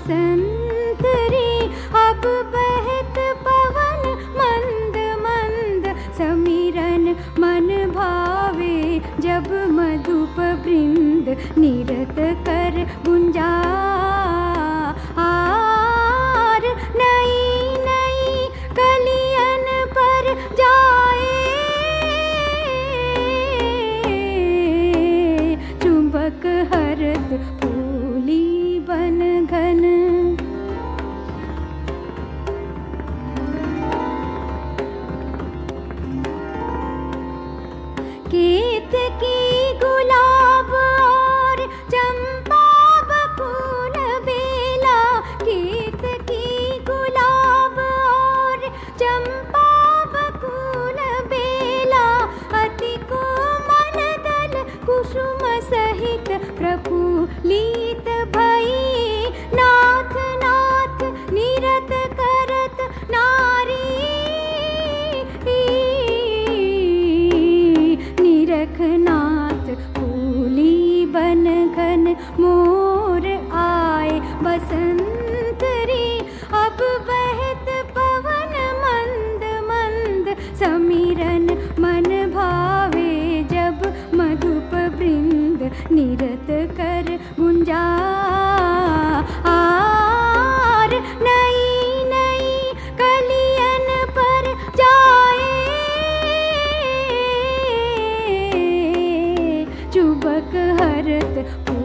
बसंत रे। अब बहत पवन मंद मंद, समीरन मन भावे जब मधुप वृंद निरत कर गुंजार। नई नई कलियन पर जाए चुंबक हरत फूली बन घन। केतकी गुलाब और चंपा बकुल बेला, केतकी गुलाब और चंपा बकुल बेला, अति कोमल दल कुसुम सहित प्रफुल्लित भई। नाथ नाथ निरत करत नारी, निरखनाथ फूली बन घन। मोर आए बसंत रे, अब बहत पवन मंद मंद, समीरन मन भावे जब मधुप वृंद निरत कर गुंजार। नई नई कलियन पर जाए चुबक हरत